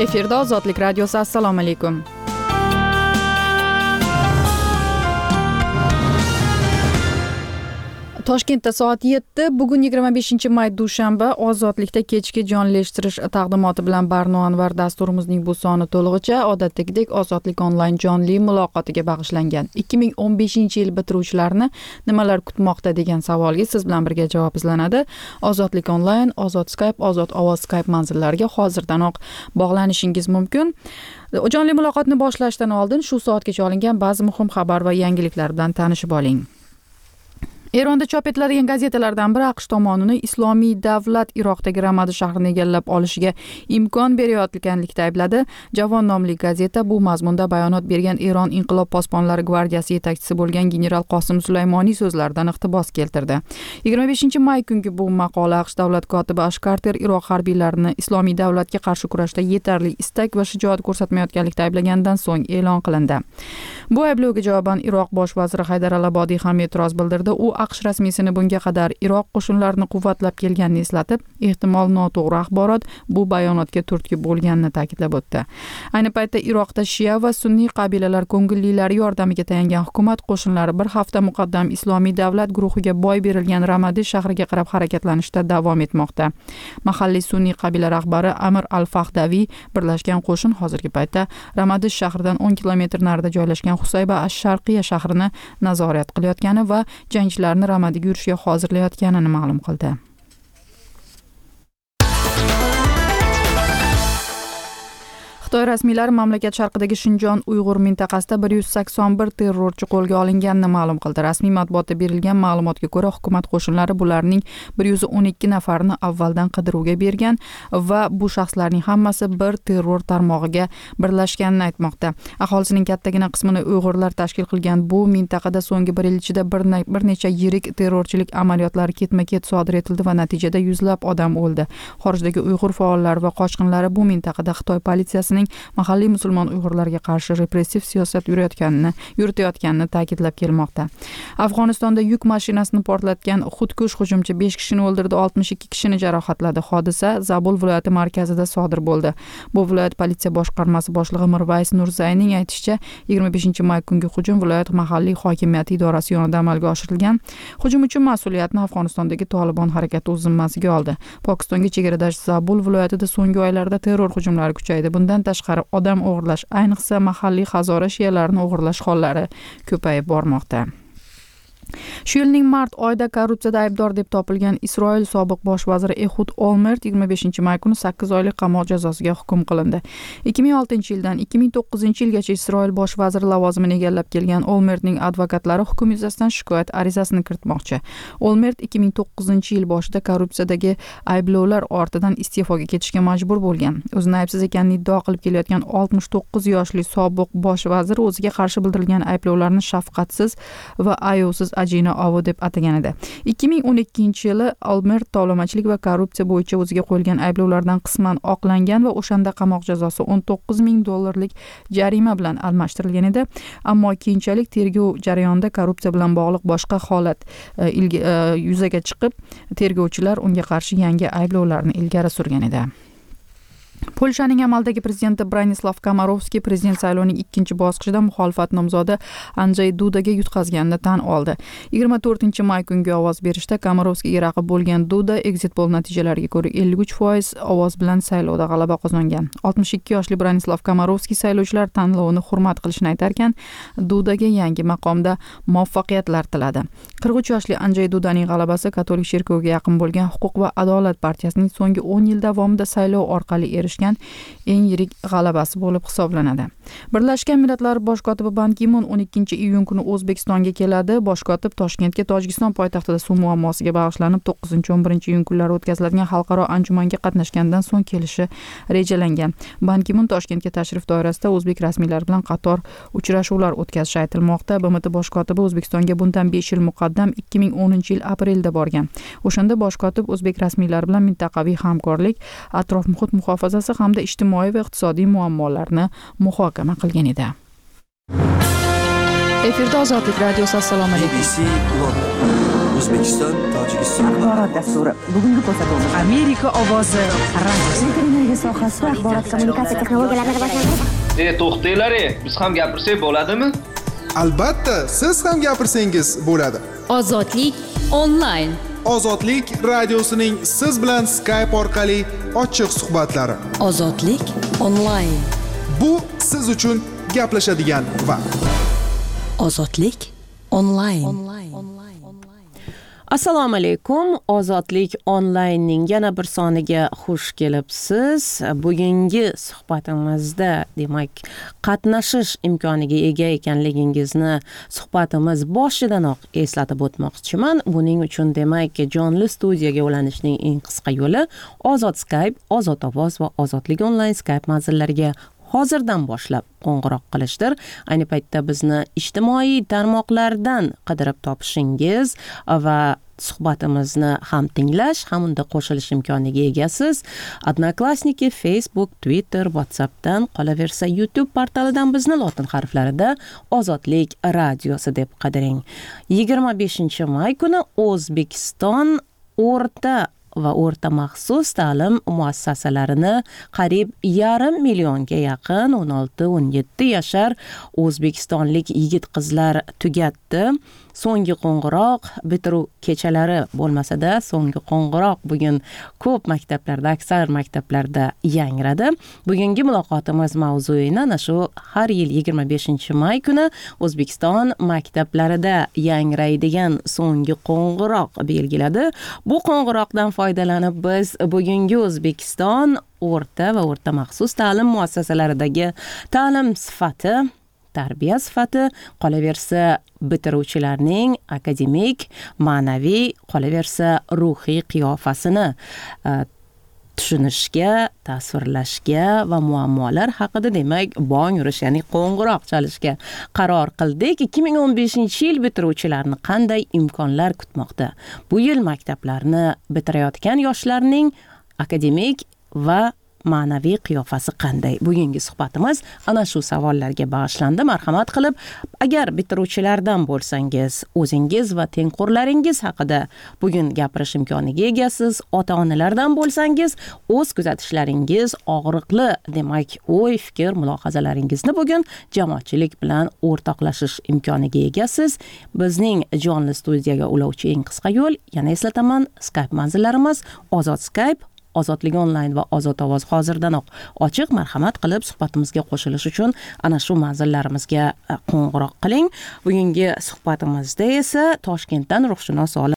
Efirda Ozodlik radiosi. Assalomu alaykum. Toshkentda soat 7, bugun 25-may dushanba, Ozodlikda kechki jonlilashtirish taqdimoti bilan Barno Anvar dasturimizning bu soni to'lig'icha odatdagidek Ozodlik onlayn jonli muloqotiga bag'ishlangan. 2015-yil bitiruvchilarini nimalar kutmoqda degan savolga siz bilan birga javob izlanadi. Ozodlik onlayn, Ozod Skype, Ozod ovoz Skype manzillariga hozirdanoq bog'lanishingiz mumkin. Jonli muloqotni boshlashdan oldin shu soatgacha olingan ba'zi muhim xabar va yangiliklar bilan tanishib oling. Eronda chop etiladigan gazetalardan biri AQSh tomonini Islomiy davlat Iroqdagi Ramadi shahrini egallab olishiga imkon berayotganlikda aybladi. Javon nomli gazeta bu mazmunda bayonot bergan Eron Inqilob posbonlari gvardiyasi yetakchisi bo'lgan general Qosim Sulaymoniy so'zlaridan iqtibos keltirdi. 25-may kungi bu maqola AQSh davlat kotibi Ash Carter Iroq harbiylarini Islomiy davlatga qarshi kurashda yetarli istak va shijoat ko'rsatmayotganlikda ayblagandan so'ng e'lon qilindi. Bu ayblovga javoban Iroq bosh vaziri Haydar al-Abodiy ham e'tiroz bildirdi. U AQSh rasmiysini bunga qadar Iroq qo'shinlarini quvvatlab kelganini eslatib, ehtimol noto'g'ri axborot bu bayonotga turtki bo'lganini ta'kidlab o'tdi. Ayni paytda Iroqda shia va sunniy qabilalar ko'ngillilari yordamiga tayangan hukumat qo'shinlari bir hafta muqaddam Islomiy davlat guruhiga boy berilgan Ramadi shahriga qarab harakatlanishda davom etmoqda. Mahalliy sunniy qabila rahbari Amir al-Fahdaviy birlashgan qo'shin hozirgi paytda Ramadi shahridan 10 kilometr narida joylashgan Husayba ash-Sharqiya shahrini nazorat qilayotgani va jangchilarni Ramadiga yurishga hozirlayotganini ma'lum qildi. Xitoy rasmiylari mamlakat sharqidagi Shinjon Uyg'ur mintaqasida 181 terrorchi qo'lga olinganini ma'lum qildi. Rasmiy matbuotda berilgan ma'lumotga ko'ra, hukumat qo'shinlari bularning 112 nafarini avvaldan qidiruvga bergan va bu shaxslarning hammasi bir terror tarmog'iga birlashganini aytmoqda. Aholisining kattagina qismini Uyg'urlar tashkil qilgan bu mintaqada so'nggi 1 yil ichida bir necha yirik terrorchilik amaliyotlari ketma-ket sodir etildi va natijada yuzlab odam o'ldi. Xorijdagi Uyg'ur faollari va qochqinlari bu mintaqada Xitoy politsiyasining mahalliy musulmon Uyg'urlarga qarshi repressiv siyosat yuritayotganini ta'kidlab kelmoqda. Afg'onistonda yuk mashinasini portlatgan xudkush hujumchi 5 kishini o'ldirdi, 62 kishini jarohatladi. Hodisa Zabul viloyati markazida sodir bo'ldi. Bu viloyat politsiya boshqarmasi boshlig'i Mirvays Nurzayning aytishicha, 25-may kungi hujum viloyat mahalliy hokimiyati idorasi yonida amalga oshirilgan. Hujum uchun mas'uliyatni Afg'onistondagi Tolibon harakati o'z zimmasiga oldi. Pokistonga chegaradosh Zabul viloyatida so'nggi oylarda terror hujumlari kuchaydi. Bundan tashqari odam o'g'irlash, ayniqsa mahalliy Hazora shiyalarini o'g'irlash hollari ko'payib bormoqda. Shu yilning mart oyida korrupsiyada aybdor deb topilgan Isroil sobiq bosh vaziri Ehud Olmert 25-may kuni 8 oylik qamoq jazosiga hukm qilindi. 2006-yildan 2009-yilgacha Isroil bosh vaziri lavozimini egallab kelgan Olmertning advokatlari hukm yuzasidan shikoyat arizasini kiritmoqchi. Olmert 2009-yil boshida korrupsiyadagi ayblovlar ortidan iste'foga ketishga majbur bo'lgan. O'zini aybsiz ekanini iddao qilib kelayotgan 69 yoshli sobiq bosh vazir o'ziga qarshi bildirilgan ayblovlarni shafqatsiz va ayovsiz ajina ovi deb atagan edi. 2012-yili Olmert tovlamachilik va korrupsiya bo'yicha o'ziga qo'yilgan ayblovlardan qisman oqlangan va o'shanda qamoq jazosi $19,000 jarima bilan almashtirilgan edi. Ammo keyinchalik tergov jarayonida korrupsiya bilan bog'liq boshqa holat yuzaga chiqib, tergovchilar unga qarshi yangi ayblovlarni ilgari surgan edi. Polshaning amaldagi prezidenti Branislav Komorowskiy prezident saylovining ikkinchi bosqichida muxolifat nomzodi Andrzej Dudaga yutqazganini tan oldi. 24-may kungi ovoz berishda Komorowskiyga raqib bo'lgan Duda exit poll natijalariga ko'ra 53% ovoz bilan saylovda g'alaba qozongan. 62 yoshli Branislav Komorowskiy saylovchilar tanlovini hurmat qilishini aytarkan, Dudaga yangi maqomda muvaffaqiyatlar tiladi. 43 yoshli Andrzej Dudaning g'alabasi katolik cherkoviga yaqin bo'lgan Huquq va adolat partiyasining so'nggi 10 yil davomida saylov orqali erishgan eng yirik g'alabasi bo'lib hisoblanadi. Birlashgan Millatlar bosh kotibi Ban Ki-mun 12-iyun kuni O'zbekistonga keladi. Bosh kotib Toshkentga Tojikiston poytaxtida suv muammosiga bag'ishlanib 9-11-iyun kunlari o'tkaziladigan xalqaro anjumanga qatnashgandan so'ng kelishi rejalangan. Ban Ki-mun Toshkentga tashrif doirasida o'zbek rasmiylari bilan qator uchrashuvlar o'tkazishi aytilmoqda. BMT bosh kotibi O'zbekistonga bundan 5 yil muqaddam 2010-yil aprelda borgan. O'shanda bosh kotib o'zbek rasmiylari bilan mintaqaviy hamkorlik, atrof muhit muhofazasi hamda ijtimoiy va iqtisodiy muammolarni muhokama qilgan edi. Efirda Ozodlik radiosi. Assalomu alaykum. O'zbekiston, Tojikiston axborot dasturi. Bugungi ko'rsatuvimiz Amerika ovozi radio. energiya sohasida axborot kommunikatsiya texnologiyalarini rivojlantirish. To'xtanglar, biz ham gapirsak bo'ladimi? Albatta, siz ham gapirsangiz bo'ladi. Ozodlik onlayn. Ozodlik radiosining siz bilan Skype orqali ochiq suhbatlari. Ozodlik onlayn. Bu siz uchun gaplashadigan vaqt. Ozodlik onlayn. Assalomu alaykum. Ozodlik onlaynning yana bir soniga xush kelibsiz. Bugungi suhbatimizda, demak, qatnashish imkoniga ega ekanligingizni suhbatimiz boshidanoq eslatib o'tmoqchiman. Buning uchun demak, jonli studiyaga ulanishning eng qisqa yo'li Ozod Skype, Ozod ovoz va Ozodlik onlayn Skype manzillariga hozirdan boshlab qo'ng'iroq qilishdir. Ayni paytda bizni ijtimoiy tarmoqlardan qidirib topishingiz va suhbatimizni ham tinglash, ham unda qo'shilish imkoniga egasiz. Odnoklassniki, Facebook, Twitter, WhatsAppdan, qolaversa YouTube portalidan bizni lotin harflarida Ozodlik radiosi deb qidiring. 25-may kuni O'zbekiston o'rta va o'rta maxsus ta'lim muassasalarini qariyb 500 millionga yaqin 16-17 yashar o'zbekistonlik yigit-qizlar tugatdi. So'nggi qo'ng'iroq bitiruv kechalari bo'lmasa-da, so'nggi qo'ng'iroq bugun ko'p maktablarda, aksar maktablarda yangradi. Bugungi muloqotimiz mavzuini ana shu har yil 25-may kuni O'zbekiston maktablarida yangraydigan so'nggi qo'ng'iroq belgiladi. Bu qo'ng'iroqdan foydalanib biz bugungi O'zbekiston o'rta va o'rta maxsus ta'lim muassasalaridagi ta'lim sifati, tarbiya sifati, qolaversa bitiruvchilarning akademik, ma'naviy, qolaversa ruhiy qiyofasini tushunishga, tasvirlashga va muammolar haqida demak bong urish, ya'ni qo'ng'iroq chalishga qaror qildik. 2015-yil bitiruvchilarni qanday imkonlar kutmoqda? Bu yil maktablarni bitirayotgan yoshlarning akademik va ma'naviy qiyofasi qanday? Bugungi suhbatimiz ana shu savollarga bag'ishlandi. Marhamat qilib, agar bitiruvchilardan bo'lsangiz, o'zingiz va tengqurlaringiz haqida bugun gapirish imkoniga egasiz. Ota-onalardan bo'lsangiz, o'z kuzatishlaringiz, og'riqli demak o'y, fikr, mulohazalaringizni bugun jamoatchilik bilan o'rtoqlashish imkoniga egasiz. Bizning jonli studiyaga ulovchi eng qisqa yo'l, yana eslataman, Skype manzillarimiz Ozod Skype, Ozodlik onlayn va Ozod ovoz hozirdan ochiq. Marhamat qilib suhbatimizga qo'shilish uchun ana shu manzillarimizga qo'ng'iroq qiling. Bugungi suhbatimizda esa Toshkentdan ruhshunos olim